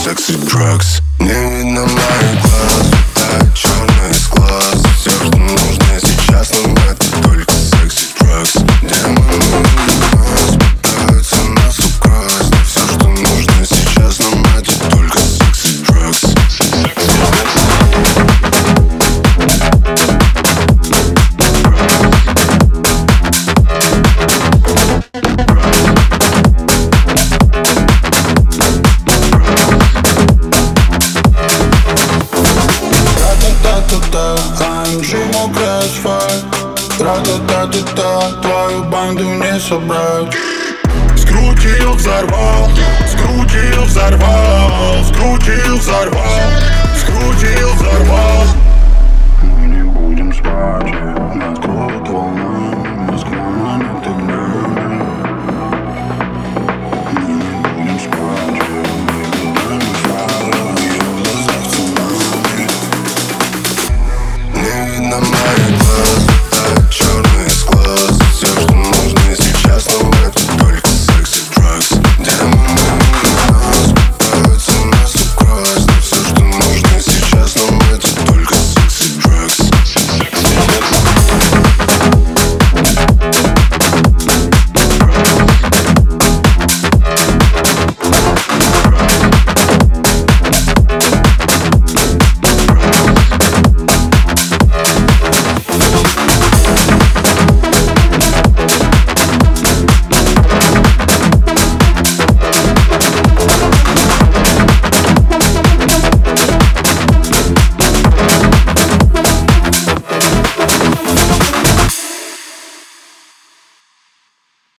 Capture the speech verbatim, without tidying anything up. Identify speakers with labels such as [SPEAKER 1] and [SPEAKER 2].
[SPEAKER 1] Sexy drugs. Не видно моих глаз, летает черный из глаз. Все, что нужно сейчас, нам это только sexy drugs. Демоны нас пытаются нас украсть. Все, что нужно сейчас, нам это только sexy drugs.
[SPEAKER 2] АМГ мокрый асфальт. Тра-та-та-та-та, твою банду не собрать. Скрутил, взорвал, скрутил, взорвал, скрутил, взорвал.